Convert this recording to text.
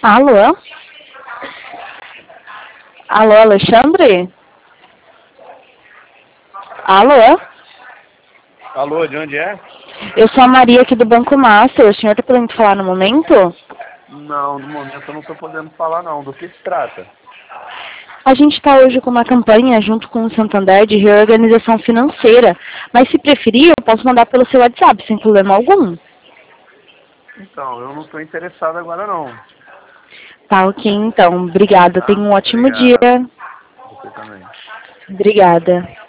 Alô? Alô, Alexandre? Alô? Alô, de onde é? Eu sou a Maria aqui do Banco Master. O senhor está podendo falar no momento? Não, no momento eu não estou podendo falar não. Do que se trata? A gente está hoje com uma campanha junto com o Santander de reorganização financeira. Mas se preferir, eu posso mandar pelo seu WhatsApp, sem problema algum. Então, eu não estou interessado agora não. Tá, ok, então. Obrigada. Tenha Tá? um ótimo dia. Obrigado. Você também. Obrigada.